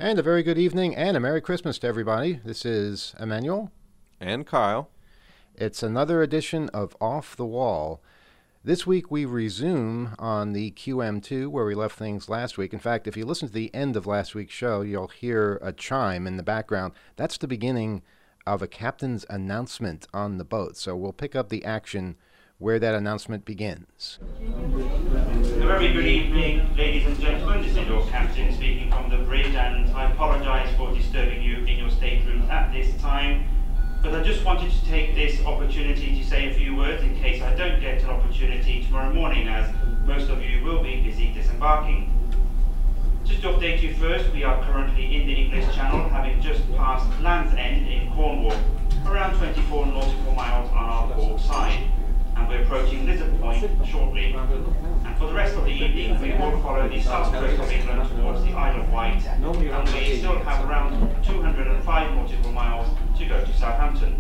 And a very good evening and a Merry Christmas to everybody. This is Emmanuel. And Kyle. It's another edition of Off the Wall. This week we resume on the QM2 where we left things last week. In fact, if you listen to the end of last week's show, you'll hear a chime in the background. That's the beginning of a captain's announcement on the boat. So we'll pick up the action where that announcement begins. A very good evening, ladies and gentlemen. This is your captain speaking from the bridge, and I apologise for disturbing you in your staterooms at this time. But I just wanted to take this opportunity to say a few words in case I don't get an opportunity tomorrow morning, as most of you will be busy disembarking. Just to update you first, we are currently in the English Channel, having just passed Land's End in Cornwall, around 24 nautical miles on our port side. And we're approaching Lizard Point shortly. And for the rest of the evening, we will follow the south coast of England towards the Isle of Wight, and we still have around 205 nautical miles to go to Southampton.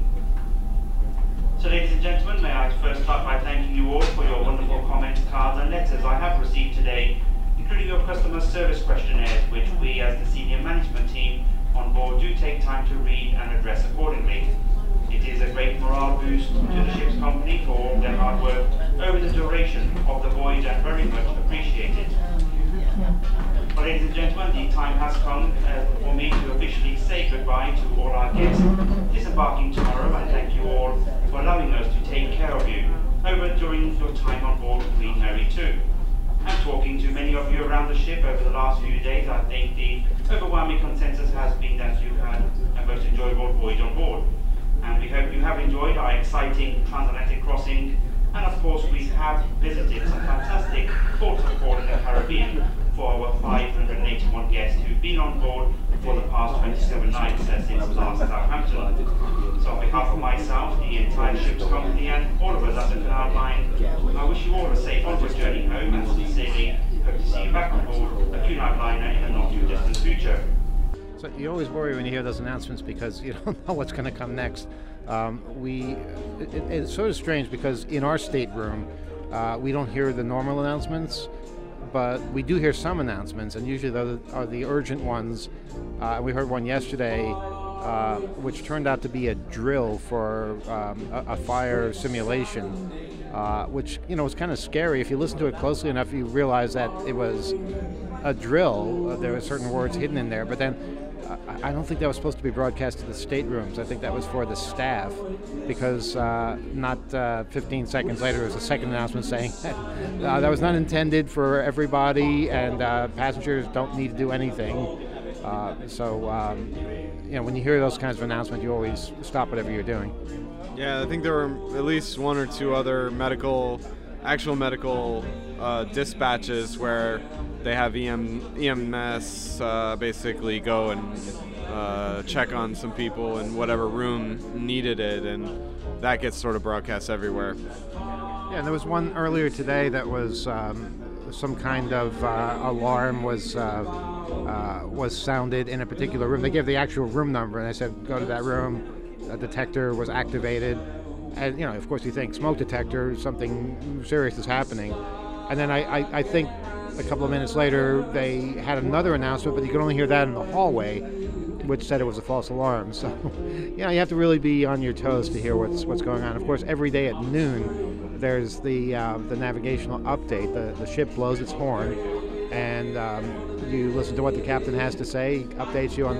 So ladies and gentlemen, may I first start by thanking you all for your wonderful comments, cards and letters I have received today, including your customer service questionnaires, which we as the senior management team on board do take time to read and address accordingly. It is a great morale boost to the ship's company for all their hard work over the duration of the voyage, and very much appreciated. Well, ladies and gentlemen, the time has come for me to officially say goodbye to all our guests disembarking tomorrow, and thank you all for allowing us to take care of you during your time on board Queen Mary 2. And talking to many of you around the ship over the last few days, I think the overwhelming consensus has been that you had a most enjoyable voyage on board. And we hope you have enjoyed our exciting transatlantic crossing, and of course we have visited some fantastic ports of call in the Caribbean for our 581 guests who've been on board for the past 27 nights since last Southampton. So on behalf of myself, the entire ship's company, and all of us at the Canal Line, I wish you all a safe onward journey home, and sincerely hope to see you back on board a Cunard liner in the not too distant future. So you always worry when you hear those announcements because you don't know what's going to come next. It's sort of strange because in our stateroom, we don't hear the normal announcements, but we do hear some announcements, and usually those are the urgent ones. We heard one yesterday, which turned out to be a drill for a fire simulation, which was kind of scary. If you listen to it closely enough, you realize that it was a drill. There were certain words hidden in there, but then I don't think that was supposed to be broadcast to the staterooms. I think that was for the staff, because not 15 seconds later, there was a second announcement saying that was not intended for everybody, and passengers don't need to do anything. When you hear those kinds of announcements, you always stop whatever you're doing. Yeah, I think there were at least one or two other actual medical dispatches where they have EMS basically go and check on some people in whatever room needed it, and that gets sort of broadcast everywhere. Yeah, and there was one earlier today that was some kind of alarm was sounded in a particular room. They gave the actual room number, and they said, go to that room. A detector was activated. And, of course you think smoke detector, something serious is happening. And then I think a couple of minutes later, they had another announcement, but you could only hear that in the hallway, which said it was a false alarm. So, you have to really be on your toes to hear what's going on. Of course, every day at noon, there's the navigational update. The ship blows its horn, and you listen to what the captain has to say. He updates you on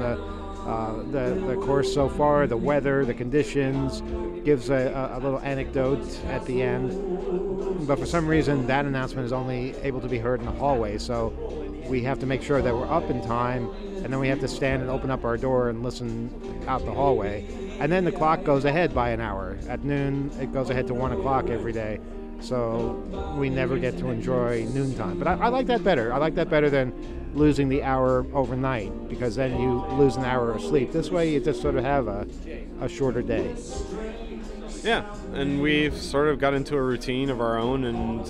the course so far, the weather, the conditions, gives a little anecdote at the end. But for some reason, that announcement is only able to be heard in the hallway, so we have to make sure that we're up in time, and then we have to stand and open up our door and listen out the hallway. And then the clock goes ahead by an hour. At noon, it goes ahead to 1 o'clock every day. So we never get to enjoy noontime. But I like that better. I like that better than losing the hour overnight, because then you lose an hour of sleep. This way you just sort of have a shorter day. Yeah, and we've sort of got into a routine of our own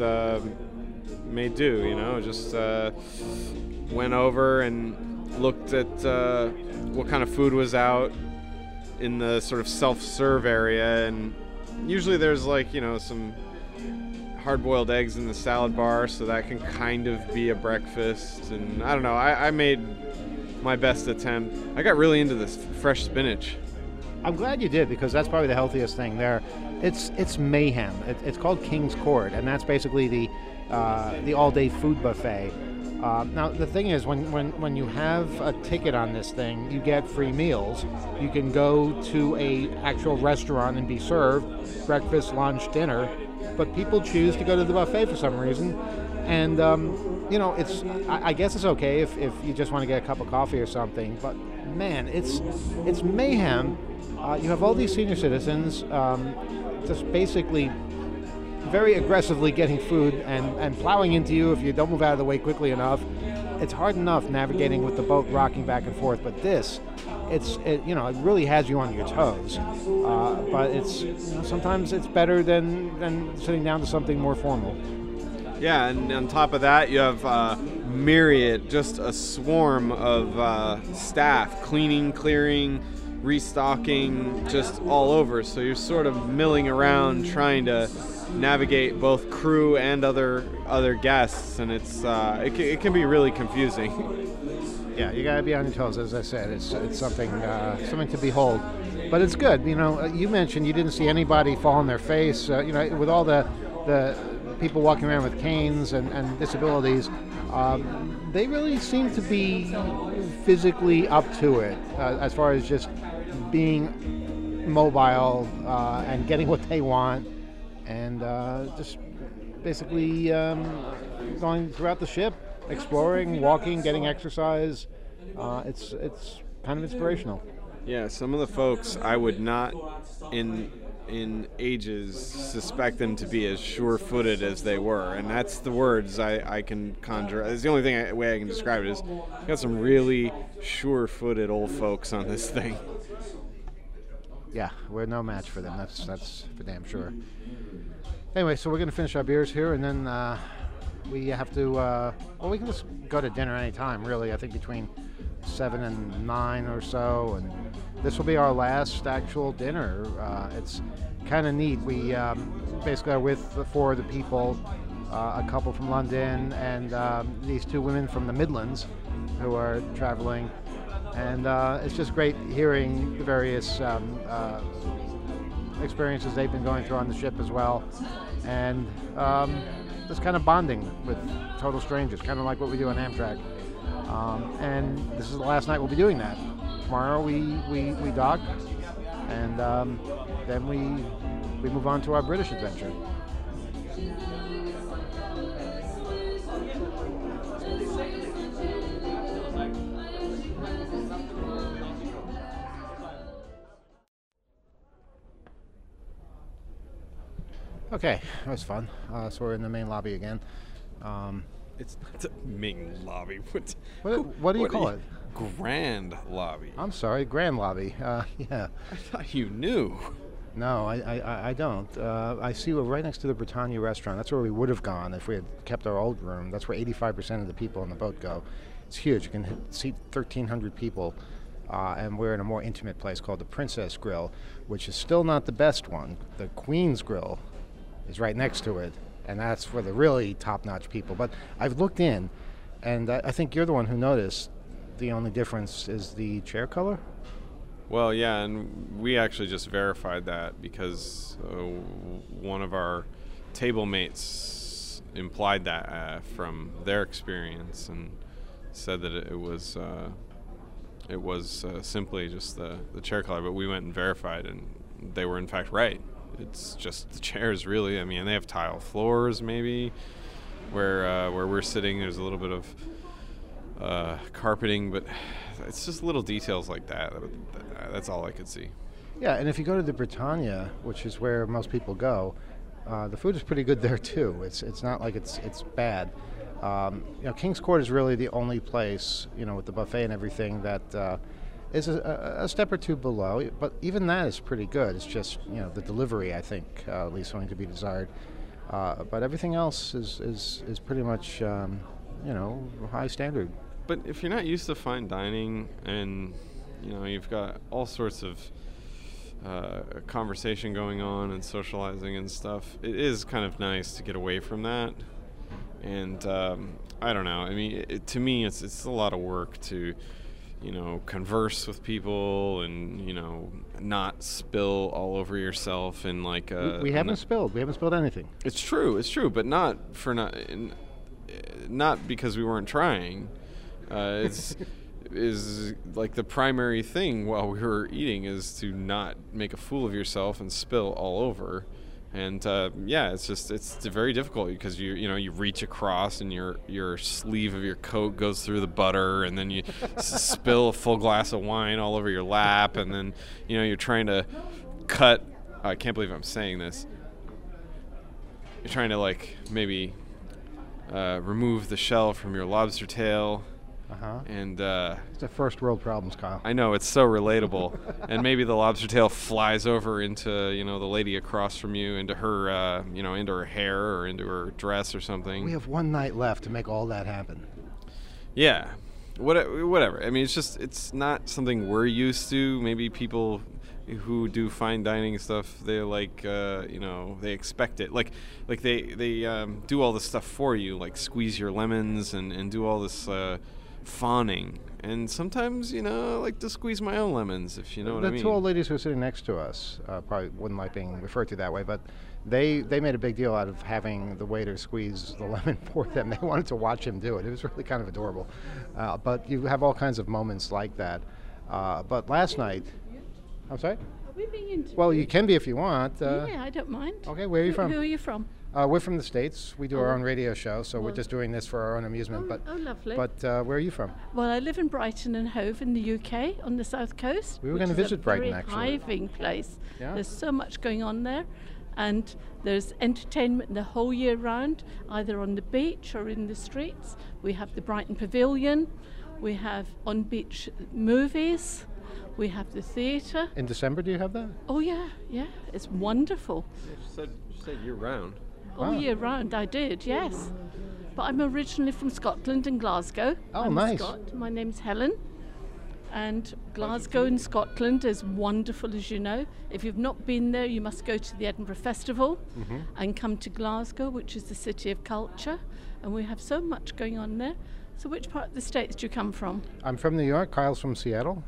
and made do, just went over and looked at what kind of food was out in the sort of self-serve area, and usually there's some hard-boiled eggs in the salad bar, so that can kind of be a breakfast. And I don't know, I made my best attempt. I got really into this fresh spinach. I'm glad you did, because that's probably the healthiest thing there. It's mayhem. It's called King's Court, and that's basically the all-day food buffet. Now the thing is, when you have a ticket on this thing, you get free meals. You can go to a actual restaurant and be served breakfast, lunch, dinner, but people choose to go to the buffet for some reason. And it's I guess it's okay if you just want to get a cup of coffee or something. But man, it's mayhem. You have all these senior citizens just basically very aggressively getting food and plowing into you if you don't move out of the way quickly enough. It's hard enough navigating with the boat rocking back and forth, but this, it really has you on your toes. But it's sometimes it's better than sitting down to something more formal. Yeah, and on top of that, you have myriad, just a swarm of staff cleaning, clearing, restocking, just all over. So you're sort of milling around trying to navigate both crew and other guests, and it can be really confusing. Yeah, you gotta be on your toes. As I said, it's something to behold, but it's good. You mentioned you didn't see anybody fall on their face. With all the people walking around with canes and disabilities, they really seem to be physically up to it as far as just being mobile and getting what they want, and just basically going throughout the ship, exploring, walking, getting exercise. It's kind of inspirational. Yeah, some of the folks I would not in ages suspect them to be as sure-footed as they were, and that's the words I can conjure. It's the only way I can describe it is got some really sure-footed old folks on this thing. Yeah, we're no match for them. That's for damn sure. Anyway, so we're going to finish our beers here, and then we have to, we can just go to dinner anytime, really. I think between 7 and 9 or so, and this will be our last actual dinner. It's kind of neat. We basically are with 4 of the people, a couple from London, and these 2 women from the Midlands who are traveling. And it's just great hearing the various experiences they've been going through on the ship as well. And just kind of bonding with total strangers, kind of like what we do on Amtrak. And this is the last night we'll be doing that. Tomorrow we dock, and then we move on to our British adventure. Okay, that was fun. So we're in the main lobby again. It's a main lobby. What do you call it? Grand lobby. I'm sorry, grand lobby. Yeah. I thought you knew. No, I don't. I see we're right next to the Britannia restaurant. That's where we would have gone if we had kept our old room. That's where 85% of the people on the boat go. It's huge. You can seat 1,300 people. And we're in a more intimate place called the Princess Grill, which is still not the best one. The Queen's Grill is right next to it, and that's for the really top-notch people. But I've looked in, and I think you're the one who noticed the only difference is the chair color? Well, yeah, and we actually just verified that because one of our table mates implied that from their experience and said that it was simply just the chair color, but we went and verified, and they were in fact right. It's just the chairs, really. I mean, they have tile floors, maybe, where we're sitting. There's a little bit of carpeting, but it's just little details like that. That's all I could see. Yeah, and if you go to the Britannia, which is where most people go, the food is pretty good there too. It's not like it's bad. King's Court is really the only place, with the buffet and everything, that is a step or two below. But even that is pretty good. It's just, the delivery, I think, leaves something to be desired. But everything else is pretty much, high standard. But if you're not used to fine dining and, you've got all sorts of conversation going on and socializing and stuff, it is kind of nice to get away from that. And I don't know. I mean, to me, it's a lot of work to converse with people and, not spill all over yourself and like we haven't spilled anything. It's true, but not because we weren't trying. It's is like the primary thing while we were eating is to not make a fool of yourself and spill all over. And it's very difficult because you reach across and your sleeve of your coat goes through the butter, and then you spill a full glass of wine all over your lap, and then you're trying to cut. I can't believe I'm saying this. You're trying to maybe remove the shell from your lobster tail. And it's a first world problems, Kyle. I know, it's so relatable. And maybe the lobster tail flies over into the lady across from you, into her into her hair or into her dress or something. We have one night left to make all that happen. Yeah, whatever. I mean, it's not something we're used to. Maybe people who do fine dining stuff, they they expect it. Like they do all this stuff for you, like squeeze your lemons and do all this fawning. And sometimes, I like to squeeze my own lemons, if you know what I mean. The two old ladies who are sitting next to us probably wouldn't like being referred to that way, but they made a big deal out of having the waiter squeeze the lemon for them. They wanted to watch him do it. It was really kind of adorable. But you have all kinds of moments like that. But last night, I'm sorry? Are we being interviewed? Well, you can be if you want. Yeah, I don't mind. Okay, where are you from? Who are you from? We're from the States. We do our own radio show, so we're just doing this for our own amusement. Oh, lovely. But where are you from? Well, I live in Brighton and Hove in the UK on the south coast. We were going to visit Brighton, actually. actually. It's a very hiving place. Yeah. There's so much going on there. And there's entertainment the whole year round, either on the beach or in the streets. We have the Brighton Pavilion. We have on-beach movies. We have the theatre. In December, do you have that? Oh, yeah. It's wonderful. You said year-round. All year round, I did, yes. But I'm originally from Scotland and Glasgow. Oh, nice. I'm a Scot. My name's Helen. And Glasgow in Scotland is wonderful, as you know. If you've not been there, you must go to the Edinburgh Festival and come to Glasgow, which is the city of culture. And we have so much going on there. So which part of the States do you come from? I'm from New York. Kyle's from Seattle.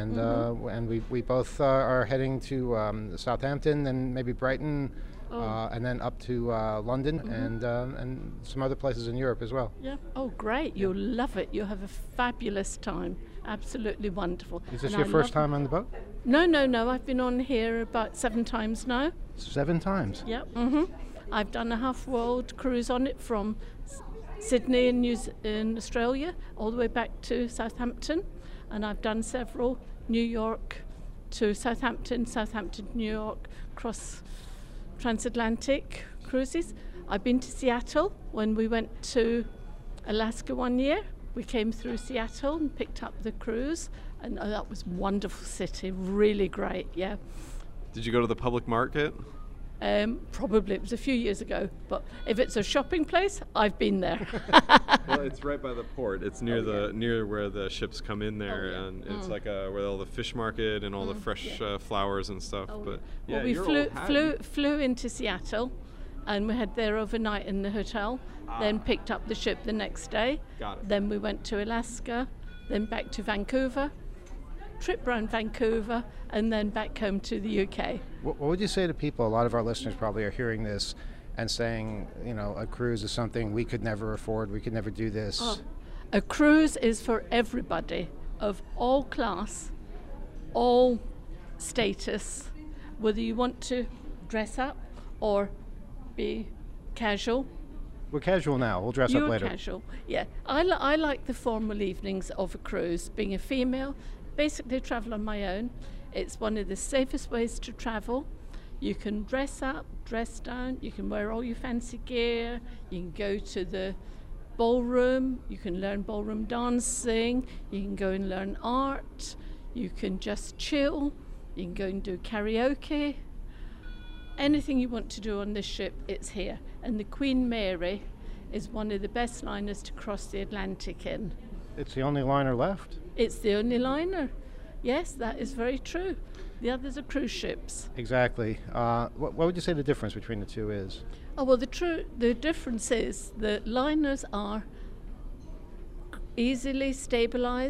And we both are heading to Southampton and maybe Brighton. And then up to London and some other places in Europe as well. Yeah. Oh, great. You'll love it. You'll have a fabulous time. Absolutely wonderful. Is this your first time on the boat? No. I've been on here about 7 times now. 7 times? Yep. I've done a half-world cruise on it from Sydney in Australia all the way back to Southampton. And I've done several New York to Southampton to New York, cross transatlantic cruises. I've been to Seattle when we went to Alaska one year. We came through Seattle and picked up the cruise, and that was a wonderful city, really great, yeah. Did you go to the public market? Probably, it was a few years ago, but if it's a shopping place, I've been there. Well, it's right by the port. It's near near where the ships come in there, and it's like where all the fish market and all the fresh flowers and stuff. But yeah, well, we flew into Seattle, and we had there overnight in the hotel. Then picked up the ship the next day. Got it. Then we went to Alaska, then back to Vancouver. Trip around Vancouver, and then back home to the UK. What would you say to people? A lot of our listeners probably are hearing this and saying, a cruise is something we could never afford, we could never do this. Oh, a cruise is for everybody of all class, all status, whether you want to dress up or be casual. We're casual now. We'll dress up later. You're casual, yeah. I like the formal evenings of a cruise. Being a female, basically travel on my own. It's one of the safest ways to travel. You can dress up, dress down, you can wear all your fancy gear, you can go to the ballroom, you can learn ballroom dancing, you can go and learn art, you can just chill, you can go and do karaoke. Anything you want to do on this ship, it's here. And the Queen Mary is one of the best liners to cross the Atlantic in. It's the only liner left? It's the only liner. Yes, that is very true. The others are cruise ships. Exactly. What would you say the difference between the two is? Oh, well, the difference is the liners are easily stabilized.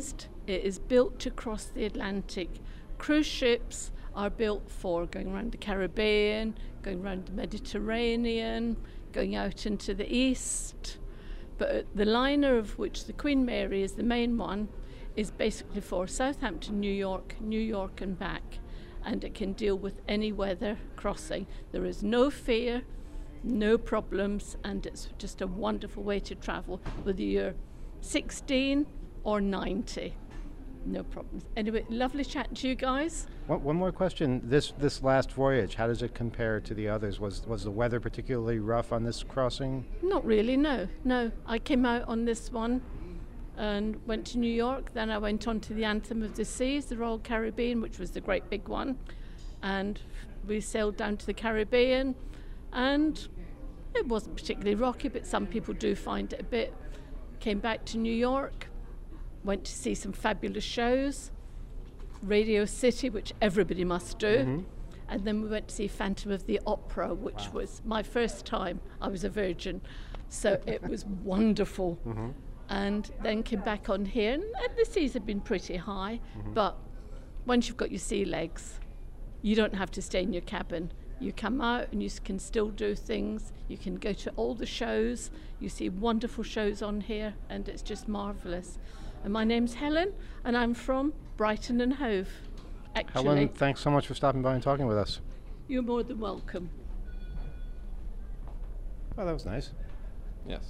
It is built to cross the Atlantic. Cruise ships are built for going around the Caribbean, going around the Mediterranean, going out into the east. But the liner, of which the Queen Mary is the main one, is basically for Southampton, New York and back. And it can deal with any weather crossing. There is no fear, no problems, and it's just a wonderful way to travel, whether you're 16 or 90. No problems. Anyway, lovely chatting to you guys. One more question. This last voyage, how does it compare to the others? Was the weather particularly rough on this crossing? Not really, no. I came out on this one and went to New York. Then I went on to the Anthem of the Seas, the Royal Caribbean, which was the great big one. And we sailed down to the Caribbean, and it wasn't particularly rocky, but some people do find it a bit. Came back to New York, went to see some fabulous shows, Radio City, which everybody must do. Mm-hmm. And then we went to see Phantom of the Opera, which was my first time. I was a virgin, so it was wonderful. Mm-hmm. And then came back on here, and the seas have been pretty high, but once you've got your sea legs, you don't have to stay in your cabin. You come out and you can still do things. You can go to all the shows. You see wonderful shows on here, and it's just marvellous. And my name's Helen, and I'm from Brighton and Hove, actually. Helen, thanks so much for stopping by and talking with us. You're more than welcome. Oh, that was nice. Yes.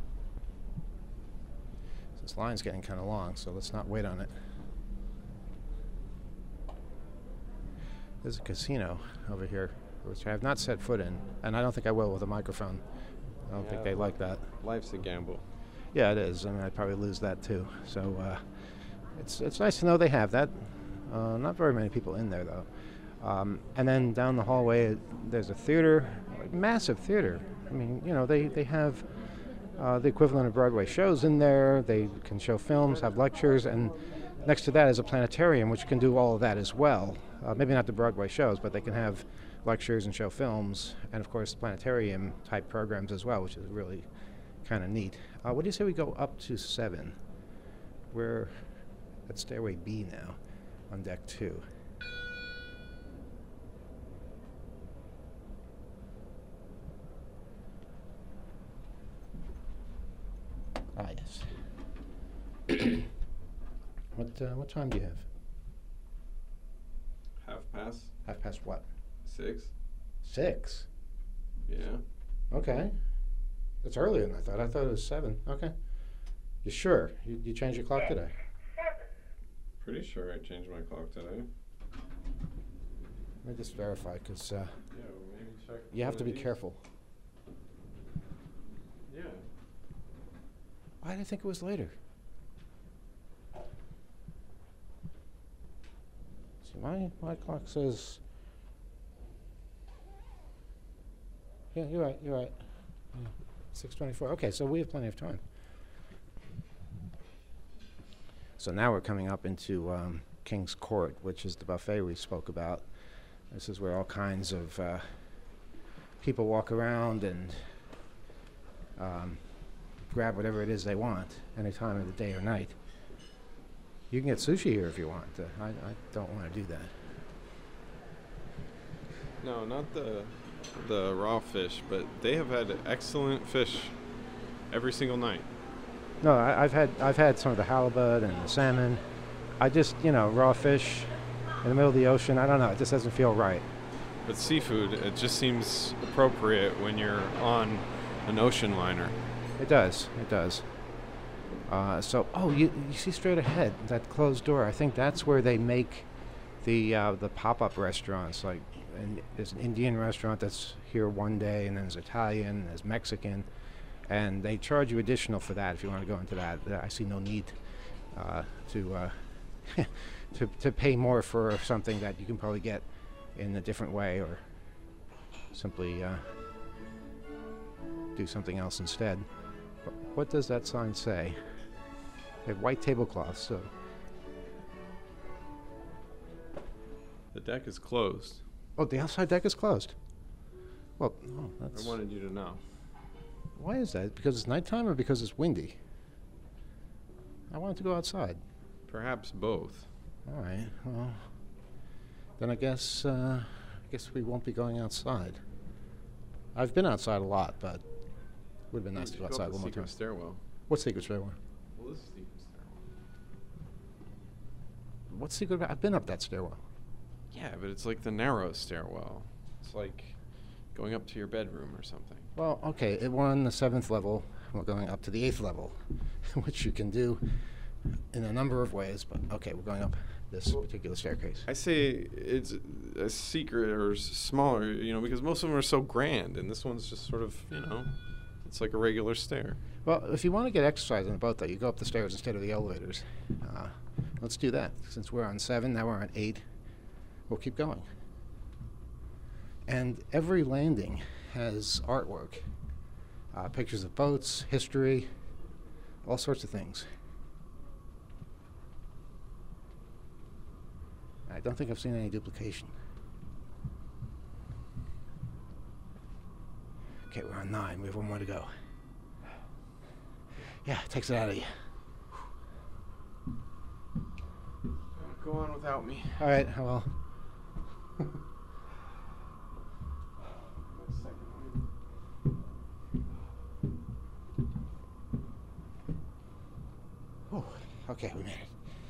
This line's getting kind of long, so let's not wait on it. There's a casino over here, which I have not set foot in, and I don't think I will with a microphone. I don't think they like that. Life's a gamble. Yeah, it is. I mean, I'd probably lose that too. So it's nice to know they have that. Not very many people in there, though. And then down the hallway, there's a theater, a massive theater. I mean, you know, they have the equivalent of Broadway shows in there. They can show films, have lectures, and next to that is a planetarium, which can do all of that as well. Maybe not the Broadway shows, but they can have lectures and show films, and of course planetarium type programs as well, which is really kind of neat. What do you say we go up to 7? We're at stairway B now, on deck 2. Ah, yes. What time do you have? 6:30. 6:30 what? 6. 6? Yeah. Okay. That's earlier than I thought. I thought it was 7. Okay. You sure? You changed your clock today? Pretty sure I changed my clock today. Let me just verify, because Yeah, well, maybe check. you have to be careful. Yeah. Why did I think it was later? See, my clock says... Yeah, you're right. Yeah, 6:24. Okay, so we have plenty of time. So now we're coming up into King's Court, which is the buffet we spoke about. This is where all kinds of people walk around and grab whatever it is they want, any time of the day or night. You can get sushi here if you want. I don't want to do that. No, not the raw fish, but they have had excellent fish every single night. No, I've had some of the halibut and the salmon. I just, raw fish in the middle of the ocean, I don't know, it just doesn't feel right. But seafood, it just seems appropriate when you're on an ocean liner. It does. You see straight ahead, that closed door, I think that's where they make the pop-up restaurants. Like, and there's an Indian restaurant that's here one day, and then there's Italian, there's Mexican, and they charge you additional for that if you want to go into that. I see no need to pay more for something that you can probably get in a different way, or simply do something else instead. But what does that sign say? They have white tablecloths, so... The deck is closed. Oh, the outside deck is closed? Well, that's... I wanted you to know. Why is that? Because it's nighttime or because it's windy? I wanted to go outside. Perhaps both. All right. Well, then I guess we won't be going outside. I've been outside a lot, but it would have been nice to go outside one more time. Stairwell. What secret stairwell? Well, this is secret stairwell. What's secret? I've been up that stairwell. Yeah, but it's like the narrow stairwell. It's like going up to your bedroom or something. Well, okay, we're on the 7th level. We're going up to the 8th level, which you can do in a number of ways. But okay, we're going up this particular staircase. I say it's a secret or smaller, because most of them are so grand, and this one's just sort of, it's like a regular stair. Well, if you want to get exercise on the boat, though, you go up the stairs instead of the elevators. Let's do that. Since we're on 7, now we're on 8. We'll keep going. And every landing has artwork, pictures of boats, history, all sorts of things. I don't think I've seen any duplication. Okay, we're on 9. We have 1 more to go. Yeah, it takes it out of you. Go on without me. All right, well. Oh, okay, we made it.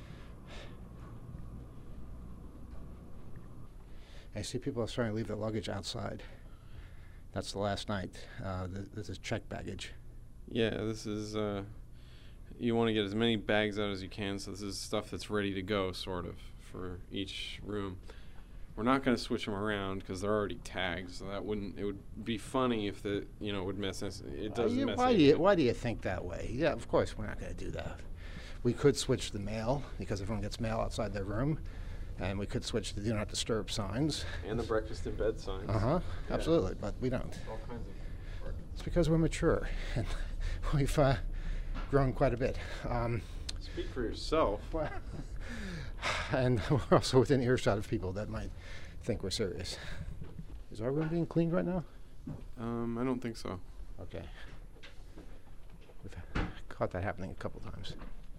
I see people are starting to leave their luggage outside. That's the last night. This is checked baggage. Yeah, this is, you want to get as many bags out as you can, so this is stuff that's ready to go, sort of, for each room. We're not going to switch them around because they're already tagged, so it would be funny if it would mess us. It doesn't mess Why do you think that way? Yeah, of course we're not going to do that. We could switch the mail because everyone gets mail outside their room. And we could switch to do not disturb signs. And the breakfast in bed signs. Yeah. Absolutely, but we don't. All kinds of. It's because we're mature, and we've grown quite a bit. Speak for yourself. And we're also within earshot of people that might think we're serious. Is our room being cleaned right now? I don't think so. Okay. We've caught that happening a couple times.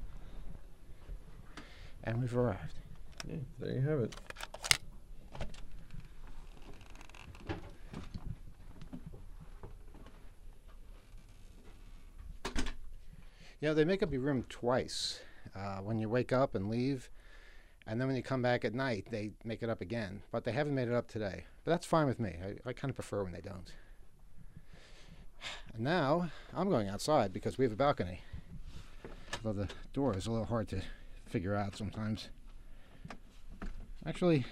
And we've arrived. Yeah, there you have it. They make up your room twice. When you wake up and leave, and then when you come back at night, they make it up again. But they haven't made it up today. But that's fine with me. I kind of prefer when they don't. And now, I'm going outside because we have a balcony. Although the door is a little hard to figure out sometimes. Actually,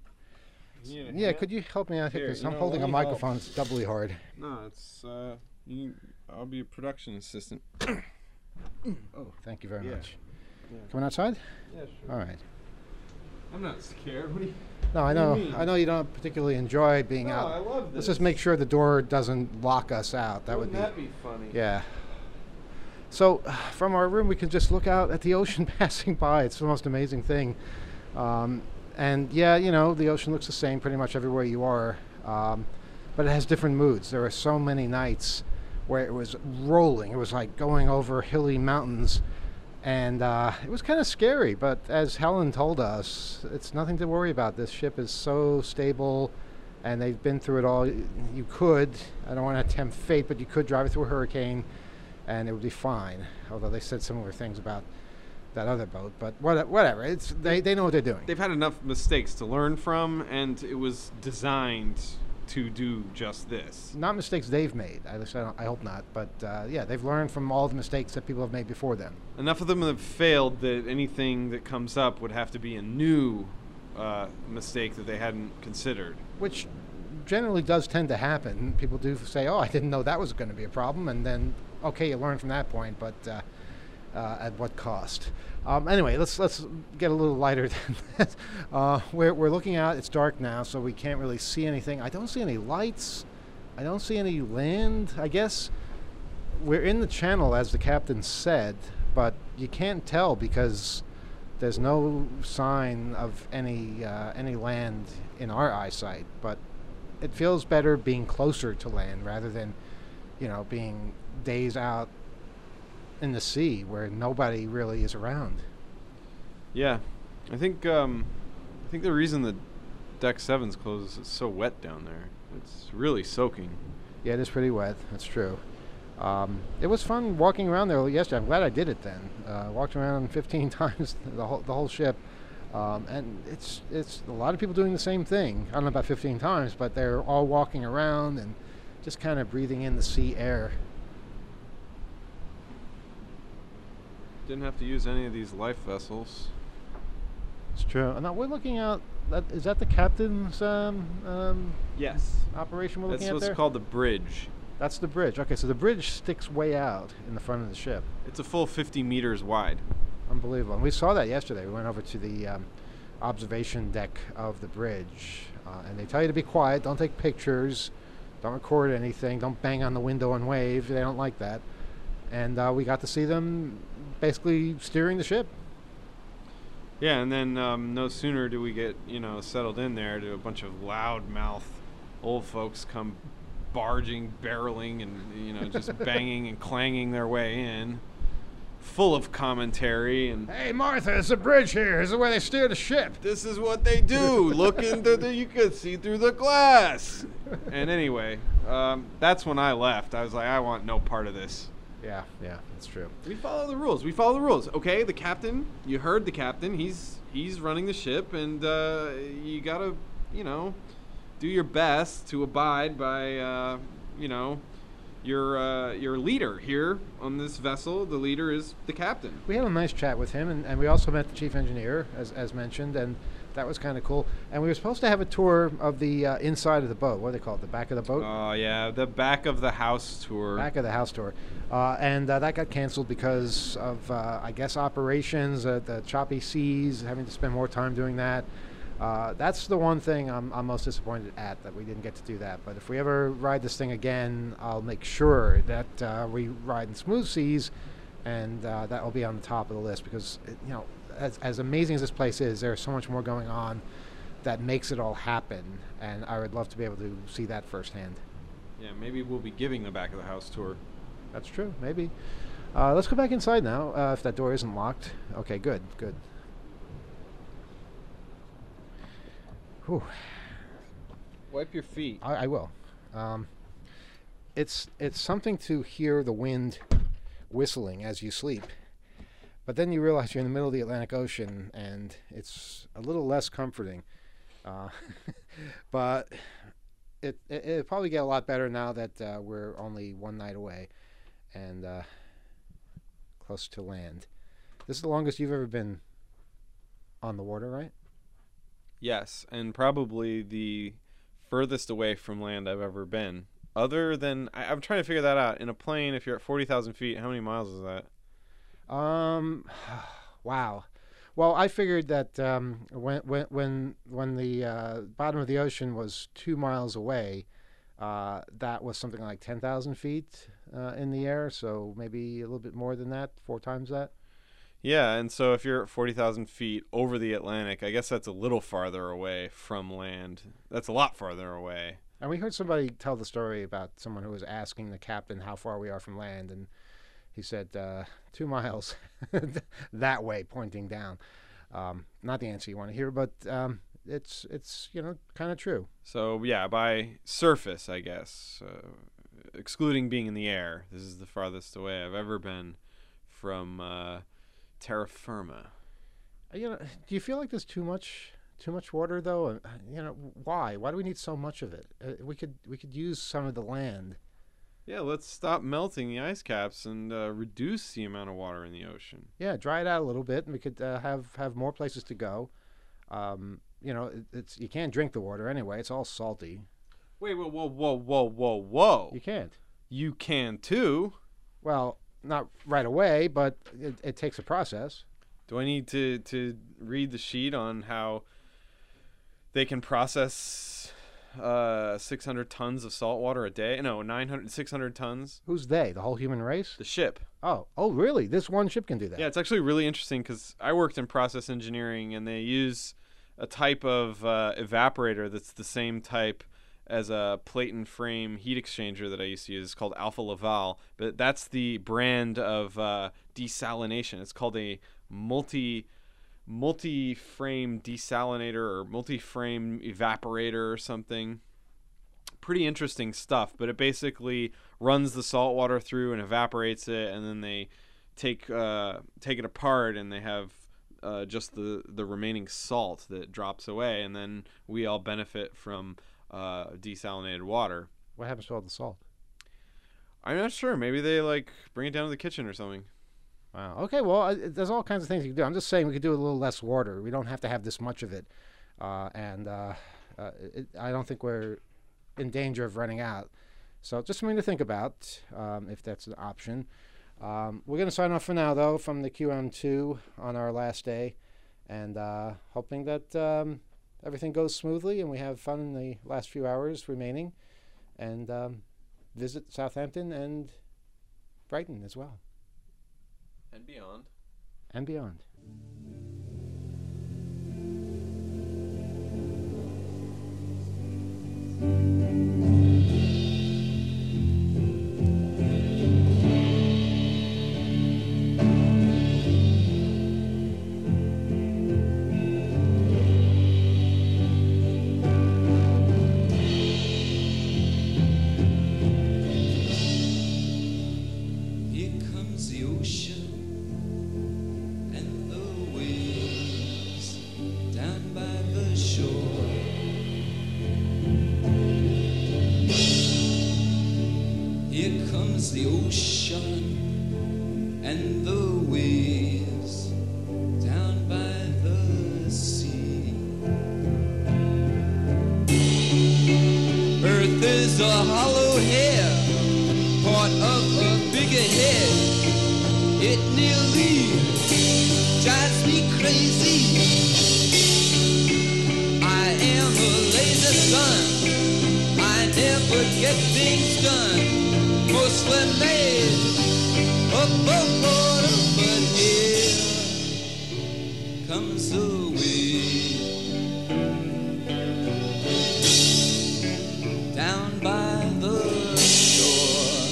could you help me out here? Because I'm holding a microphone. It's doubly hard. No, it's, I'll be a production assistant. Oh, thank you very much. Yeah. Coming outside? Yeah, sure. All right. I'm not scared. What do you... No, I know you don't particularly enjoy being out. I love this. Let's just make sure the door doesn't lock us out. Wouldn't that be funny? Yeah. So, from our room, we can just look out at the ocean passing by. It's the most amazing thing. And yeah, the ocean looks the same pretty much everywhere you are, but it has different moods. There are so many nights where it was rolling. It was like going over hilly mountains, and it was kind of scary. But as Helen told us, it's nothing to worry about. This ship is so stable, and they've been through it all. You could, I don't want to tempt fate, but you could drive it through a hurricane, and it would be fine. Although they said similar things about that other boat, but whatever. They know what they're doing. They've had enough mistakes to learn from, and it was designed to do just this. Not mistakes they've made. I hope not. But yeah, they've learned from all the mistakes that people have made before them. Enough of them have failed that anything that comes up would have to be a new mistake that they hadn't considered. Which generally does tend to happen. People do say, "Oh, I didn't know that was going to be a problem," and then okay, you learn from that point, but. At what cost? Anyway, let's get a little lighter than that. We're looking out. It's dark now, so we can't really see anything. I don't see any lights. I don't see any land. I guess we're in the channel, as the captain said, but you can't tell because there's no sign of any land in our eyesight. But it feels better being closer to land rather than, being days out in the sea where nobody really is around. Yeah, I think the reason the deck 7's closed is it's so wet down there. It's really soaking. Yeah, it is pretty wet. That's true. It was fun walking around there yesterday. I'm glad I did it then. Walked around 15 times the whole ship, and it's a lot of people doing the same thing. I don't know about 15 times, but they're all walking around and just kind of breathing in the sea air. Didn't have to use any of these life vessels. It's true. And now we're looking out. Is that the captain's Yes. operation we're looking That's at what's there? called the bridge. That's the bridge. Okay, so the bridge sticks way out in the front of the ship. It's a full 50 meters wide. Unbelievable. And we saw that yesterday. We went over to the observation deck of the bridge. And they tell you to be quiet. Don't take pictures. Don't record anything. Don't bang on the window and wave. They don't like that. And we got to see them basically steering the ship. Yeah, and then no sooner do we get, settled in there, do a bunch of loudmouth old folks come barging, barreling, and, just banging and clanging their way in, full of commentary. And Hey, Martha, it's a bridge here. This is the way they steer the ship. this is what they do. Look into you can see through the glass. And anyway, that's when I left. I was like, I want no part of this. Yeah, that's true. We follow the rules. Okay, the captain, you heard the captain. He's running the ship, and you gotta, do your best to abide by, your leader here on this vessel. The leader is the captain. We had a nice chat with him, and we also met the chief engineer, as mentioned, and that was kind of cool. And we were supposed to have a tour of the inside of the boat. What do they call it? The back of the boat? Oh, yeah, the back of the house tour. Back of the house tour. And that got canceled because of, I guess, operations, the choppy seas, having to spend more time doing that. That's the one thing I'm most disappointed at, that we didn't get to do that. But if we ever ride this thing again, I'll make sure that we ride in smooth seas, and that will be on the top of the list because, as amazing as this place is, there's so much more going on that makes it all happen, and I would love to be able to see that firsthand. Yeah, maybe we'll be giving the back of the house tour. That's true, maybe. Let's go back inside now, if that door isn't locked. Okay, good. Whew. Wipe your feet. I will. It's something to hear the wind whistling as you sleep, but then you realize you're in the middle of the Atlantic Ocean, and it's a little less comforting. But it'll probably get a lot better now that we're only one night away and close to land. This is the longest you've ever been on the water, right? Yes, and probably the furthest away from land I've ever been. Other than, I'm trying to figure that out. In a plane, if you're at 40,000 feet, how many miles is that? Wow. Well, I figured that when the bottom of the ocean was 2 miles away, that was something like 10,000 feet in the air. So maybe a little bit more than that, 4 times that. Yeah, and so if you're at 40,000 feet over the Atlantic, I guess that's a little farther away from land. That's a lot farther away. And we heard somebody tell the story about someone who was asking the captain how far we are from land, and he said 2 miles that way, pointing down. Not the answer you want to hear, but it's kind of true. So yeah, by surface, I guess, excluding being in the air, this is the farthest away I've ever been from terra firma. Do you feel like there's too much water though? Why? Why do we need so much of it? We could use some of the land. Yeah, let's stop melting the ice caps and reduce the amount of water in the ocean. Yeah, dry it out a little bit, and we could have more places to go. It's you can't drink the water anyway; it's all salty. Wait, whoa! You can't. You can too. Well, not right away, but it takes a process. Do I need to read the sheet on how they can process 600 tons of salt water a day? No, 600 tons. Who's they? The whole human race? The ship. Oh, really? This one ship can do that? Yeah, it's actually really interesting because I worked in process engineering, and they use a type of evaporator that's the same type as a plate and frame heat exchanger that I used to use. It's called Alfa Laval, but that's the brand of desalination. It's called a multi-frame desalinator or multi-frame evaporator or something. Pretty interesting stuff, but it basically runs the salt water through and evaporates it, and then they take it apart, and they have just the remaining salt that drops away, and then we all benefit from desalinated water. What happens to all the salt? I'm not sure. Maybe they like bring it down to the kitchen or something. Wow. Okay. Well, there's all kinds of things you can do. I'm just saying we could do a little less water. We don't have to have this much of it, and I don't think we're in danger of running out. So just something to think about, if that's an option. We're going to sign off for now, though, from the QM2 on our last day, and hoping that everything goes smoothly and we have fun in the last few hours remaining, and visit Southampton and Brighton as well. And beyond. And beyond. The ocean and the waves down by the sea. Earth is a hollow head, part of a bigger head. It nearly drives me crazy. I am a lazy son, I never get things done. Mostly made above water, but here comes the wind down by the shore,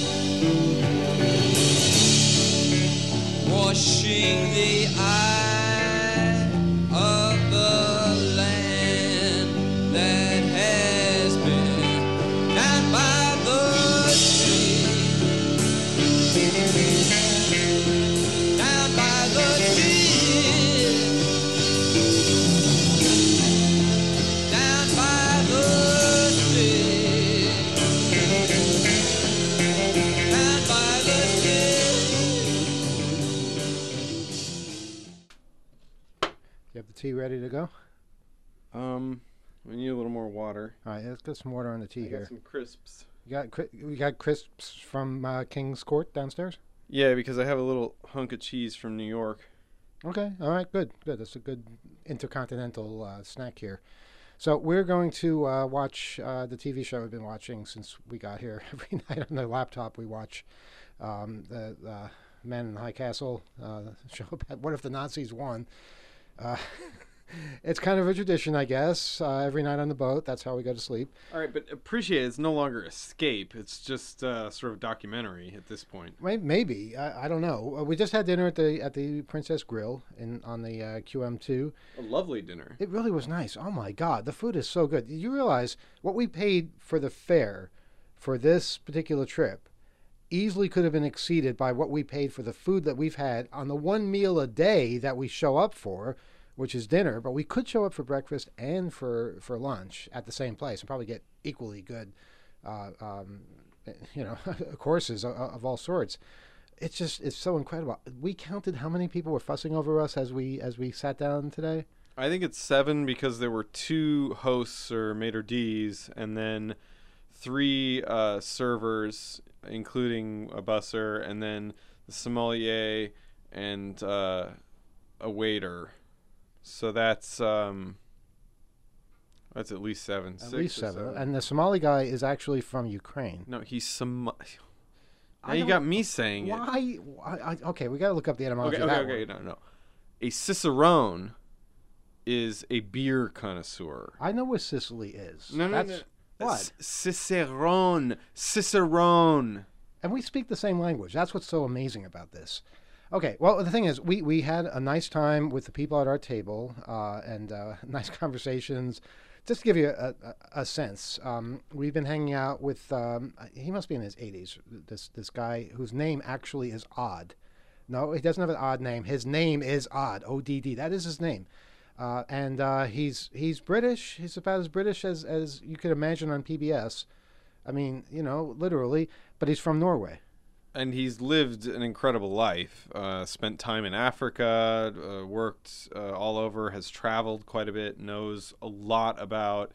washing the eye of the land that has been down by the down by the sea, down by the sea, down by the sea. You have the tea ready to go? We need a little more water. All right, let's get some water on the tea I here. got some crisps. We got crisps from King's Court downstairs? Yeah, because I have a little hunk of cheese from New York. Okay, all right, good. That's a good intercontinental snack here. So we're going to watch the TV show we've been watching since we got here. Every night on the laptop we watch the Man in the High Castle show about what if the Nazis won. It's kind of a tradition, I guess. Every night on the boat, that's how we go to sleep. All right, but appreciate it's no longer Escape. It's just sort of documentary at this point. Maybe. I don't know. We just had dinner at the Princess Grill on the QM2. A lovely dinner. It really was nice. Oh, my God. The food is so good. You realize what we paid for the fare for this particular trip easily could have been exceeded by what we paid for the food that we've had on the one meal a day that we show up for, which is dinner, but we could show up for breakfast and for lunch at the same place and probably get equally good, courses of all sorts. It's so incredible. We counted how many people were fussing over us as we sat down today. I think it's 7 because there were 2 hosts or maitre d's and then 3 servers, including a busser, and then the sommelier and a waiter. So that's at least 7. At least 7. And the Somali guy is actually from Ukraine. No, he's Somali. Now you got me saying it. Why? Okay, we got to look up the etymology of that word. No. A cicerone is a beer connoisseur. I know where Sicily is. No. What? Cicerone. And we speak the same language. That's what's so amazing about this. Okay, well, the thing is, we had a nice time with the people at our table and nice conversations. Just to give you a sense, we've been hanging out with, he must be in his 80s, this guy whose name actually is Odd. No, he doesn't have an odd name. His name is Odd, O-D-D. That is his name. And he's British. He's about as British as you could imagine on PBS. I mean, literally, but he's from Norway. And he's lived an incredible life, spent time in Africa, worked all over, has traveled quite a bit, knows a lot about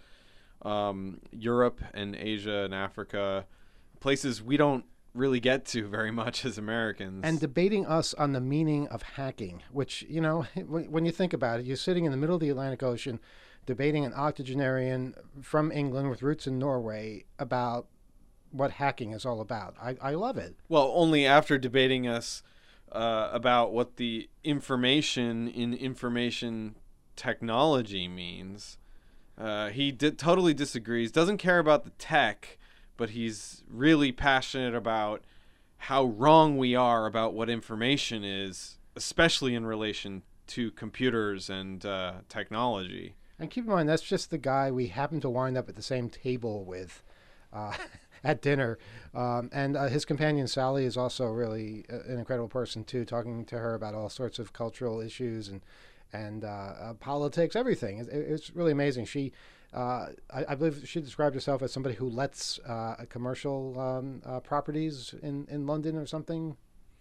Europe and Asia and Africa, places we don't really get to very much as Americans. And debating us on the meaning of hacking, which, when you think about it, you're sitting in the middle of the Atlantic Ocean debating an octogenarian from England with roots in Norway about what hacking is all about. I love it. Well, only after debating us about what the information in information technology means. He totally disagrees, doesn't care about the tech, but he's really passionate about how wrong we are about what information is, especially in relation to computers and technology. And keep in mind, that's just the guy we happen to wind up at the same table with at dinner. And his companion, Sally, is also really an incredible person, too, talking to her about all sorts of cultural issues and politics, everything. It's really amazing. She, I believe she described herself as somebody who lets commercial properties in London or something.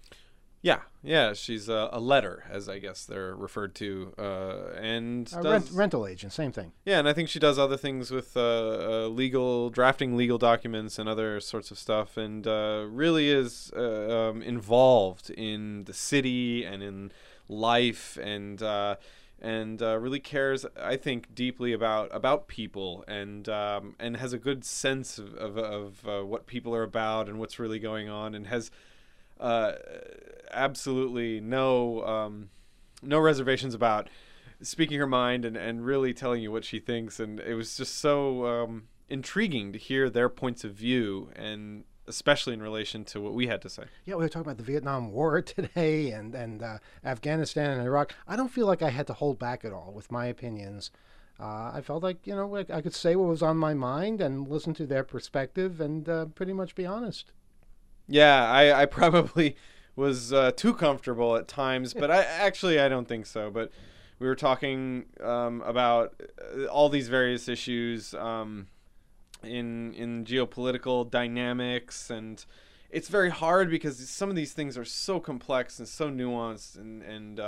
Yeah, she's a letter, as I guess they're referred to, and rental agent, same thing. Yeah, and I think she does other things with drafting legal documents and other sorts of stuff, and really is involved in the city and in life, and really cares, I think, deeply about people, and has a good sense of what people are about and what's really going on, and has absolutely no reservations about speaking her mind and really telling you what she thinks. And it was just so intriguing to hear their points of view, and especially in relation to what we had to say. Yeah, we were talking about the Vietnam War today and Afghanistan and Iraq. I don't feel like I had to hold back at all with my opinions. I felt like, I could say what was on my mind and listen to their perspective and pretty much be honest. Yeah, I probably was too comfortable at times, but I don't think so. But we were talking about all these various issues in geopolitical dynamics, and it's very hard because some of these things are so complex and so nuanced and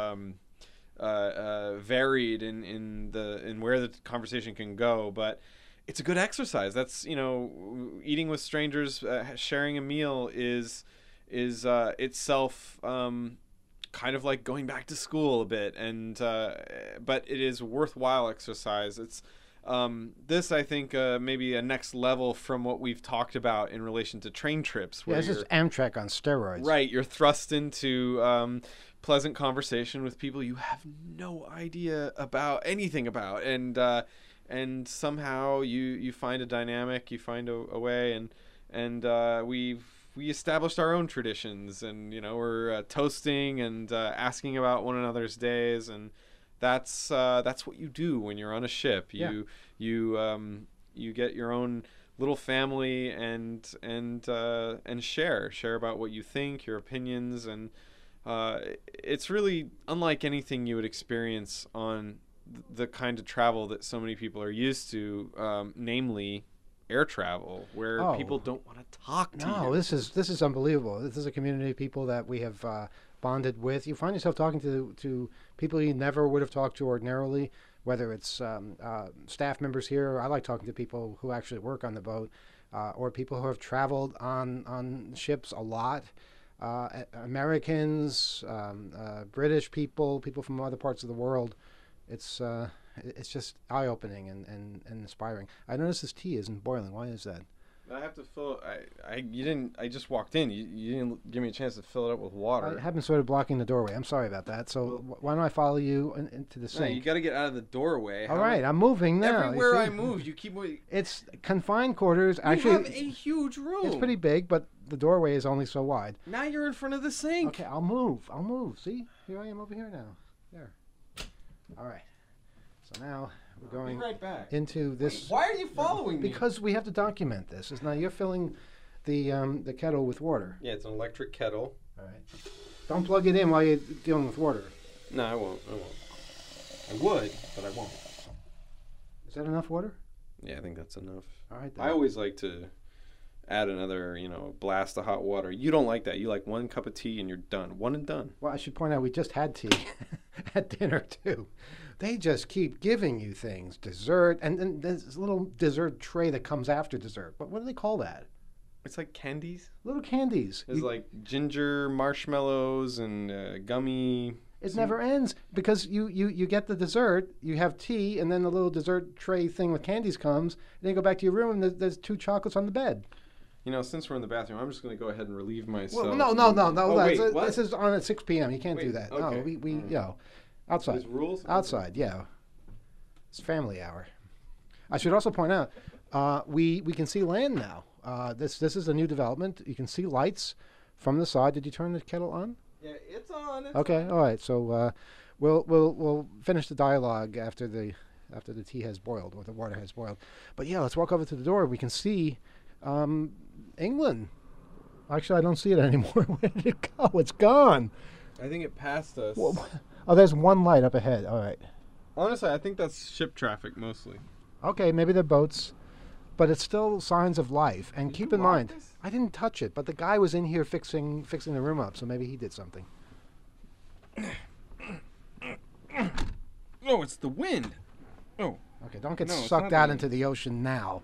varied in where the conversation can go. But it's a good exercise. That's, eating with strangers, sharing a meal is itself kind of like going back to school a bit, and but it is a worthwhile exercise. It's this, I think, maybe a next level from what we've talked about in relation to train trips. Where this is Amtrak on steroids. Right, you're thrust into pleasant conversation with people you have no idea about anything about, and somehow you find a dynamic, you find a way, and we established our own traditions, and we're toasting and asking about one another's days, and that's what you do when you're on a ship. You get your own little family and share about what you think, your opinions, and it's really unlike anything you would experience on the kind of travel that so many people are used to, namely air travel, where people don't want to talk to you. No, this is unbelievable. This is a community of people that we have bonded with. You find yourself talking to people you never would have talked to ordinarily, whether it's staff members here. I like talking to people who actually work on the boat, or people who have traveled on ships a lot. Americans, British people from other parts of the world. It's just eye-opening and inspiring. I noticed this tea isn't boiling. Why is that? I have to fill. I just walked in. You didn't give me a chance to fill it up with water. I have been sort of blocking the doorway. I'm sorry about that. So why don't I follow you into the sink? No, you got to get out of the doorway. All right, I'm moving now. Everywhere I move, you keep moving. It's confined quarters. Actually, you have a huge room. It's pretty big, but the doorway is only so wide. Now you're in front of the sink. Okay, I'll move. See? Here I am over here now. There. All right. So now we're going right back. into this. Why are you following me? Because we have to document this. Now you're filling the kettle with water. Yeah, it's an electric kettle. All right. Don't plug it in while you're dealing with water. No, I won't. I would, but I won't. Is that enough water? Yeah, I think that's enough. All right. Then. I always like to add another, blast of hot water. You don't like that. You like one cup of tea and you're done. One and done. Well, I should point out we just had tea at dinner too. They just keep giving you things, dessert, and then there's this little dessert tray that comes after dessert. But what do they call that? It's like candies. Little candies. There's like ginger marshmallows and gummy. It never ends because you get the dessert, you have tea, and then the little dessert tray thing with candies comes, and then you go back to your room and there's 2 chocolates on the bed. Since we're in the bathroom, I'm just going to go ahead and relieve myself. Well, no. Oh, wait, what? This is on at 6 p.m. You can't do that. Okay. No, we outside. There's rules? Outside, yeah. It's family hour. I should also point out, we can see land now. This is a new development. You can see lights from the side. Did you turn the kettle on? Yeah, it's on. Okay, all right. So we'll finish the dialogue after the tea has boiled or the water has boiled. But yeah, let's walk over to the door. We can see England. Actually, I don't see it anymore. Where did it go? It's gone. I think it passed us. Oh, there's one light up ahead. All right. Honestly, I think that's ship traffic mostly. Okay, maybe they're boats, but it's still signs of life. And keep in mind, this? I didn't touch it, but the guy was in here fixing the room up, so maybe he did something. Oh, it's the wind. Oh. Okay, don't get No, it's sucked not out the into the ocean now.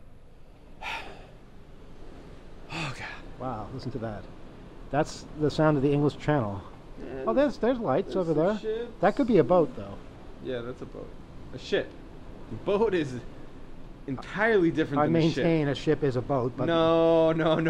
Oh, God. Wow, listen to that. That's the sound of the English Channel. Oh, there's lights over there. Ships. That could be a boat, though. Yeah, that's a boat. A ship. A boat is entirely different I than a ship. maintain a ship is a boat, but No.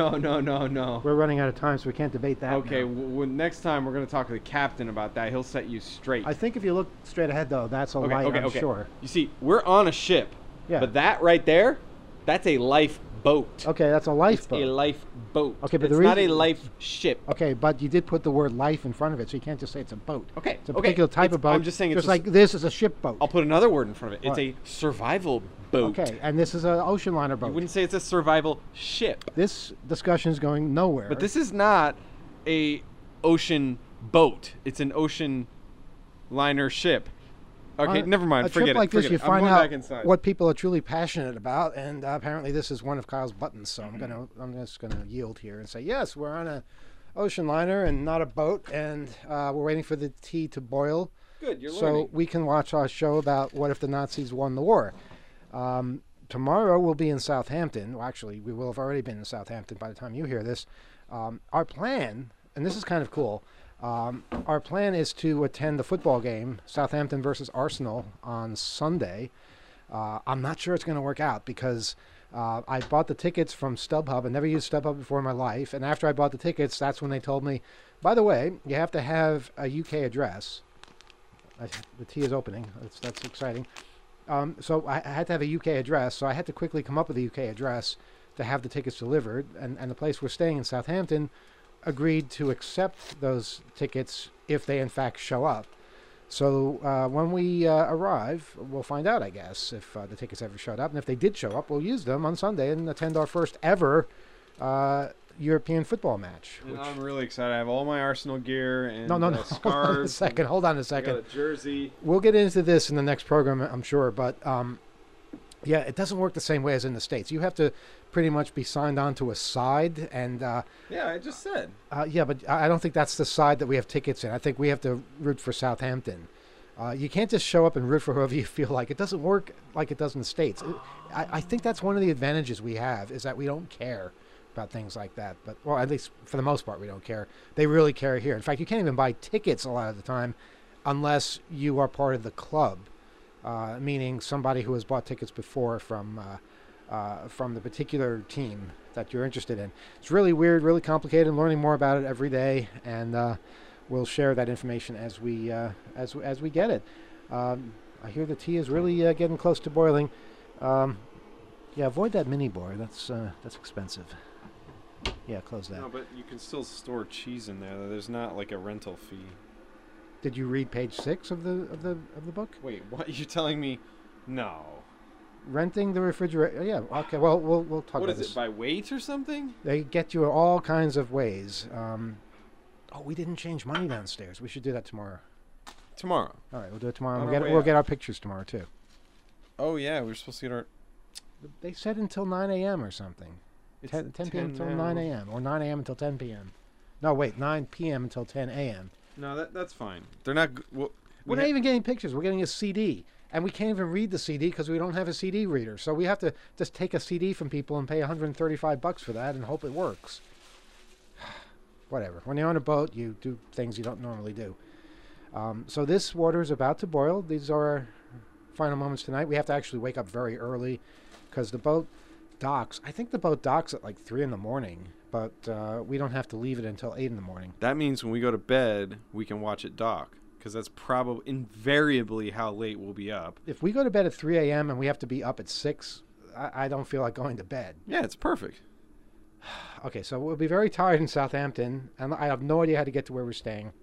we're running out of time, so we can't debate that. Okay, now. next time we're going to talk to the captain about that. He'll set you straight. I think if you look straight ahead, though, that's a light, I'm sure. You see, we're on a ship. Yeah. But that right there, that's a lifeboat. Okay, that's a lifeboat. It's a lifeboat. Okay, but it's the not a reason- life ship. Okay, but you did put the word life in front of it, so you can't just say it's a boat. Okay, It's a particular type of boat. I'm just saying it's just like this is a ship boat. I'll put another word in front of it. It's What? a survival boat. Okay, and this is an ocean liner boat. You wouldn't say it's a survival ship. This discussion is going nowhere. But this is not a ocean boat. It's an ocean liner ship. Okay, never mind. A Forget trip it. like this, Forget you it. I'm find going out back inside. what people are truly passionate about, and apparently this is one of Kyle's buttons. So I'm just gonna yield here and say yes, we're on a ocean liner and not a boat, and we're waiting for the tea to boil. Good, you're so learning. we can watch our show about what if the Nazis won the war. Tomorrow we'll be in Southampton. Well, actually, we will have already been in Southampton by the time you hear this. Our plan, and this is kind of cool. Our plan is to attend the football game, Southampton versus Arsenal, on Sunday. I'm not sure it's going to work out because I bought the tickets from StubHub. I never used StubHub before in my life. And after I bought the tickets, that's when they told me, by the way, you have to have a UK address. The tea is opening. That's exciting. So I had to have a UK address. So I had to quickly come up with a UK address to have the tickets delivered. And the place we're staying in, Southampton, agreed to accept those tickets if they in fact show up. So when we arrive, we'll find out, I guess, if the tickets ever showed up. And if they did show up, we'll use them on Sunday and attend our first ever European football match. And I'm really excited. I have all my Arsenal gear and No. scarves. Hold on a I second. got a jersey. We'll get into this in the next program, I'm sure. But yeah, it doesn't work the same way as in the States. You have to pretty much be signed on to a side. And Yeah, I just said. yeah, but I don't think that's the side that we have tickets in. I think we have to root for Southampton. You can't just show up and root for whoever you feel like. It doesn't work like it does in the States. I think that's one of the advantages we have is that we don't care about things like that. But, well, at least for the most part, we don't care. They really care here. In fact, you can't even buy tickets a lot of the time unless you are part of the club, meaning somebody who has bought tickets before from the particular team that you're interested in. It's really weird, really complicated. I'm learning more about it every day, and we'll share that information as we get it. I hear the tea is really getting close to boiling. Yeah, avoid that mini bar. That's expensive. Yeah, close that. No, but you can still store cheese in there. There's not like a rental fee. Did you read page 6 of the book? Wait, what? You're telling me? No. Renting the refrigerator. Yeah. Okay. Well, we'll talk What about is this. it, by weight or something? They get you all kinds of ways. We didn't change money downstairs. We should do that tomorrow. Tomorrow. All right, we'll do it tomorrow. On We'll our get way we'll out. get our pictures tomorrow too. Oh yeah, we're supposed to get our. They said until 9 a.m. or something. It's 10 p.m. until now. 9 a.m. or 9 a.m. until 10 p.m. No, wait, 9 p.m. until 10 a.m. No, that's fine. They're not. Well, We're not even getting pictures. We're getting a CD. And we can't even read the CD because we don't have a CD reader. So we have to just take a CD from people and pay $135 for that and hope it works. Whatever. When you're on a boat, you do things you don't normally do. So this water is about to boil. These are our final moments tonight. We have to actually wake up very early because the boat docks. I think the boat docks at like 3 in the morning, but we don't have to leave it until 8 in the morning. That means when we go to bed, we can watch it dock. Because that's probably invariably how late we'll be up. If we go to bed at 3 a.m. and we have to be up at 6, I don't feel like going to bed. Yeah, it's perfect. Okay, so we'll be very tired in Southampton, and I have no idea how to get to where we're staying.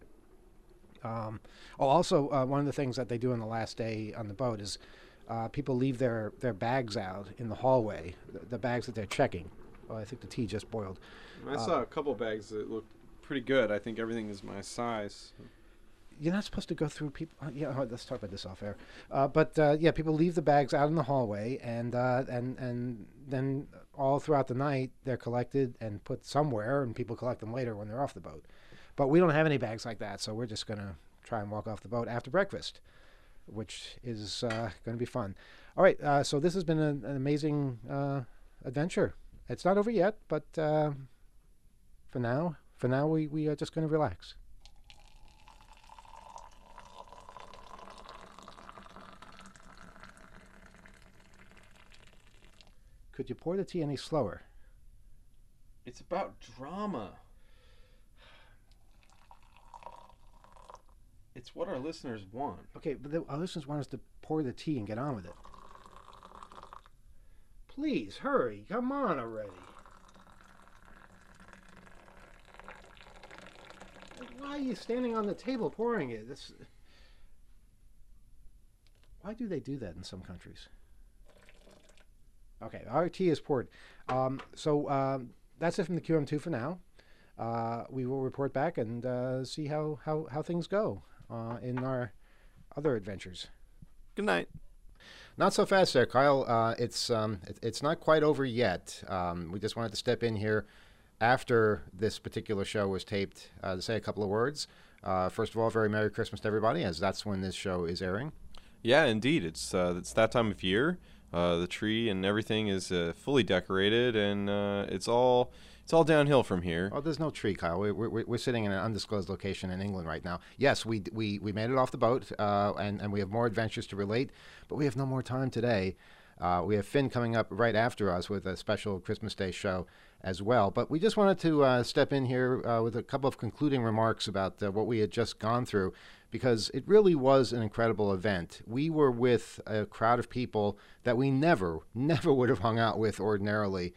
Also, one of the things that they do on the last day on the boat is people leave their bags out in the hallway, the bags that they're checking. Well, I think the tea just boiled. I saw a couple bags that looked pretty good. I think everything is my size. You're not supposed to go through people. Let's talk about this off air. People leave the bags out in the hallway, and then all throughout the night they're collected and put somewhere, and people collect them later when they're off the boat. But we don't have any bags like that, so we're just gonna try and walk off the boat after breakfast, which is going to be fun. All right, so this has been an amazing adventure. It's not over yet, but for now we are just going to relax. Could you pour the tea any slower? It's about drama. It's what our listeners want. Okay, but our listeners want us to pour the tea and get on with it. Please, hurry. Come on already. Why are you standing on the table pouring it? Why do they do that in some countries? Okay, our tea is poured. That's it from the QM2 for now. We will report back and see how things go in our other adventures. Good night. Not so fast there, Kyle. It's not quite over yet. We just wanted to step in here after this particular show was taped to say a couple of words. First of all, very Merry Christmas to everybody, as that's when this show is airing. Yeah, indeed. It's that time of year. The tree and everything is fully decorated, and it's all downhill from here. Oh, there's no tree, Kyle. We're sitting in an undisclosed location in England right now. Yes, we made it off the boat, and we have more adventures to relate, but we have no more time today. We have Finn coming up right after us with a special Christmas Day show as well. But we just wanted to step in here with a couple of concluding remarks about what we had just gone through, because it really was an incredible event. We were with a crowd of people that we never would have hung out with ordinarily.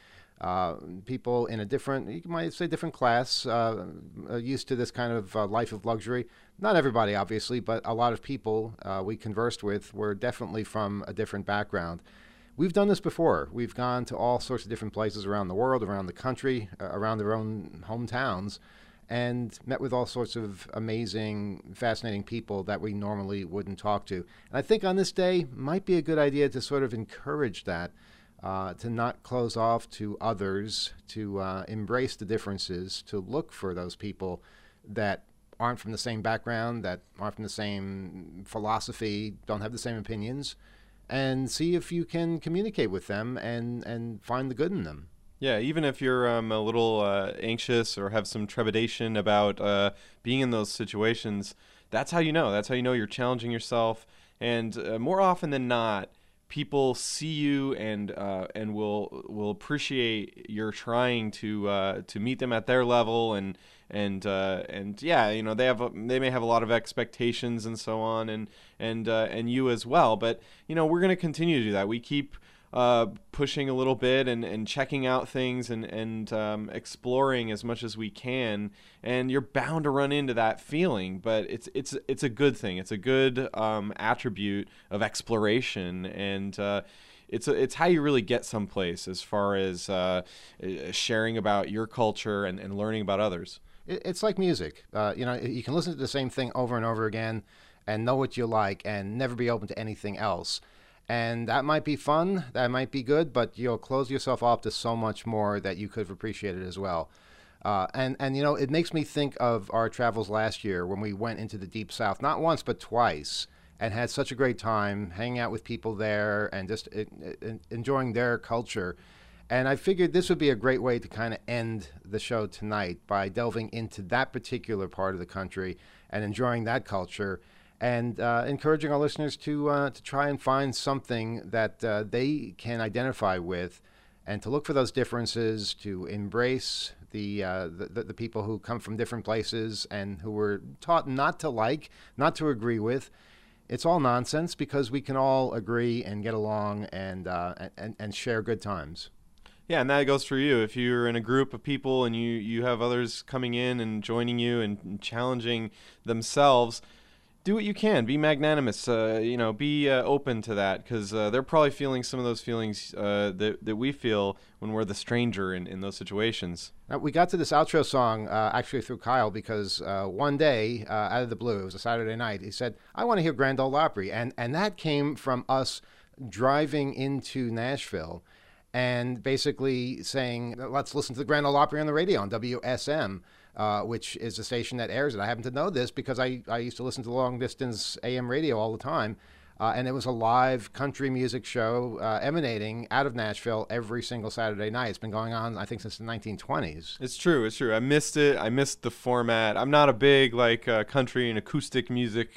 People in a different, you might say different class, used to this kind of life of luxury. Not everybody, obviously, but a lot of people we conversed with were definitely from a different background. We've done this before. We've gone to all sorts of different places around the world, around the country, around their own hometowns, and met with all sorts of amazing, fascinating people that we normally wouldn't talk to. And I think on this day might be a good idea to sort of encourage that, to not close off to others, to embrace the differences, to look for those people that aren't from the same background, that aren't from the same philosophy, don't have the same opinions, and see if you can communicate with them and find the good in them. Yeah, even if you're a little anxious or have some trepidation about being in those situations, that's how you know. That's how you know you're challenging yourself. And more often than not, people see you and will appreciate your trying to meet them at their level and yeah, you know, they may have a lot of expectations and so on, and you as well. But you know, we're going to continue to do that. We keep pushing a little bit and checking out things and exploring as much as we can, and you're bound to run into that feeling, but it's a good thing. It's a good attribute of exploration, and it's how you really get someplace as far as sharing about your culture and learning about others. It's like music. You can listen to the same thing over and over again and know what you like and never be open to anything else. And that might be fun, that might be good, but you'll close yourself off to so much more that you could have appreciated as well. And it makes me think of our travels last year when we went into the Deep South, not once, but twice, and had such a great time hanging out with people there and just enjoying their culture. And I figured this would be a great way to kind of end the show tonight by delving into that particular part of the country and enjoying that culture, and encouraging our listeners to try and find something that they can identify with, and to look for those differences, to embrace the people who come from different places and who were taught not to like, not to agree with. It's all nonsense, because we can all agree and get along and share good times. Yeah, and that goes for you. If you're in a group of people and you have others coming in and joining you and challenging themselves, do what you can. Be magnanimous. Be open to that, because they're probably feeling some of those feelings that we feel when we're the stranger in those situations. Now, we got to this outro song actually through Kyle, because one day, out of the blue, it was a Saturday night, he said, "I want to hear Grand Ole Opry," and that came from us driving into Nashville and basically saying, let's listen to the Grand Ole Opry on the radio on WSM. Which is a station that airs it. I happen to know this because I used to listen to long distance AM radio all the time, and it was a live country music show emanating out of Nashville every single Saturday night. It's been going on, I think, since the 1920s. It's true. I missed it. I missed the format. I'm not a big country and acoustic music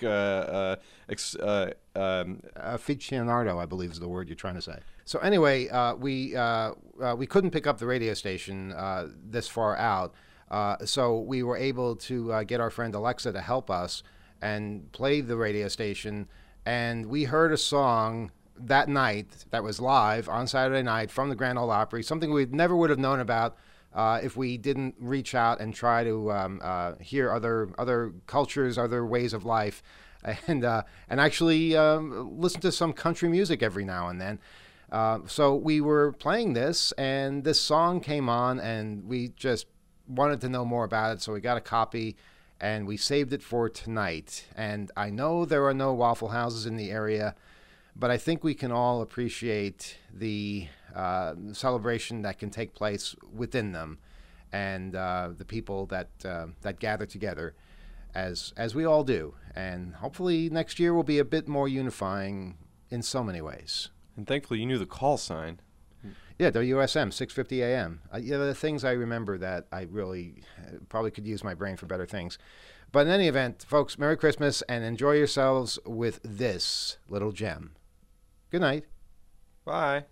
aficionado, I believe is the word you're trying to say. So anyway, we couldn't pick up the radio station this far out. So we were able to get our friend Alexa to help us and play the radio station, and we heard a song that night that was live on Saturday night from the Grand Ole Opry, something we never would have known about if we didn't reach out and try to hear other cultures, other ways of life, and actually listen to some country music every now and then. So we were playing this, and this song came on, and we just wanted to know more about it, so we got a copy and we saved it for tonight. And I know there are no Waffle Houses in the area, but I think we can all appreciate the celebration that can take place within them, and the people that gather together, as we all do. And hopefully next year will be a bit more unifying in so many ways. And thankfully you knew the call sign. Yeah, WSM, 6:50 a.m. The things I remember that I really probably could use my brain for better things. But in any event, folks, Merry Christmas and enjoy yourselves with this little gem. Good night. Bye.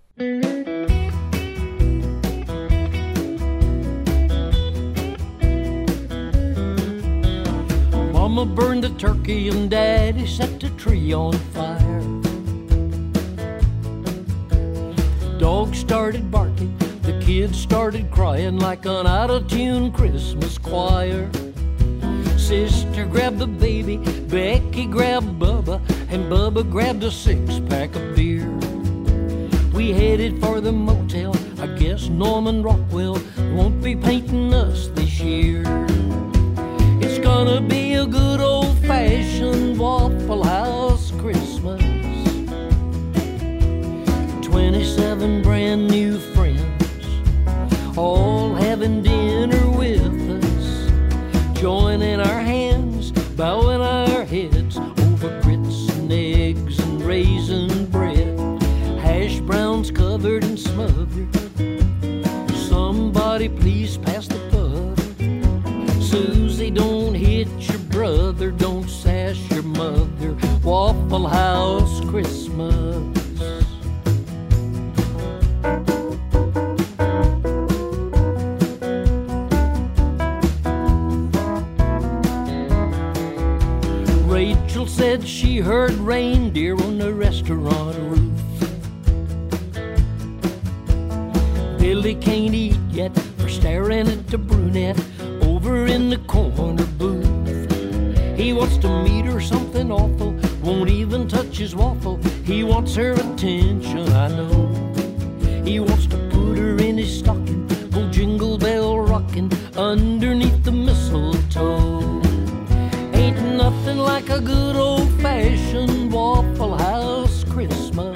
Mama burned the turkey and Daddy set the tree on fire. Dogs started barking, the kids started crying like an out-of-tune Christmas choir. Sister grabbed the baby, Becky grabbed Bubba, and Bubba grabbed a six-pack of beer. We headed for the motel, I guess Norman Rockwell won't be painting us this year. It's gonna be a good old-fashioned Waffle House Christmas. 27 brand new friends, all having dinner with us, joining our hands, bowing our heads over grits and eggs and raisin bread, hash browns covered and smothered. Somebody please pass the butter. Susie, don't hit your brother, don't sass your mother. Waffle House Christmas. Rachel said she heard reindeer on the restaurant roof. he can't eat yet for staring at the brunette over in the corner booth. He wants to meet her something awful, won't even touch his waffle. He wants her attention, I know. He wants to put her in his stocking, go jingle bell rocking underneath the mistletoe. Ain't nothing like a good old-fashioned Waffle House Christmas.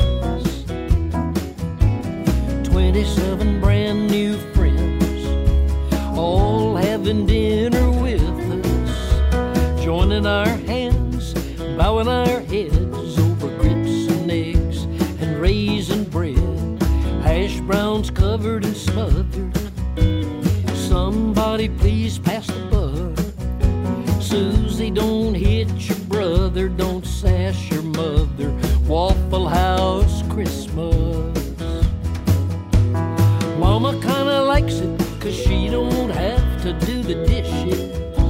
27 brand new friends, all having dinner with us, joining our hands, bowing our heads over grits and eggs and raisin bread, hash browns covered and smothered. Somebody please pass the butter. Susie, don't hit your brother, don't sass your mother. Waffle House Christmas. Mama kinda likes it 'cause she don't have to do the dishes.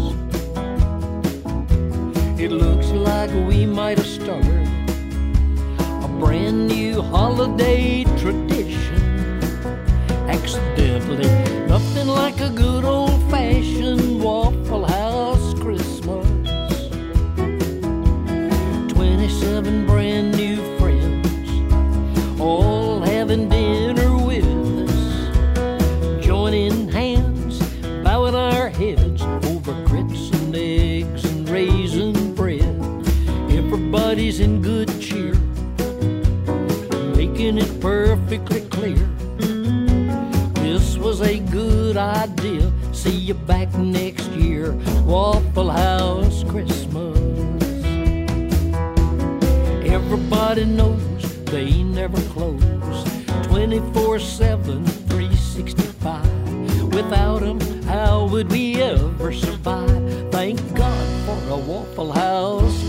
It looks like we might have started a brand new holiday tradition. Accidentally, nothing like a good old-fashioned Waffle House Christmas. 27 brand new friends, all having dinner with us, joining hands, bowing our heads over grits and eggs and raisin bread. Everybody's in good cheer, making it perfectly clear this was a good idea. See you back next year, Waffle House Christmas. Everybody knows they never close, 24/7, 365. Without them, how would we ever survive? Thank God for a Waffle House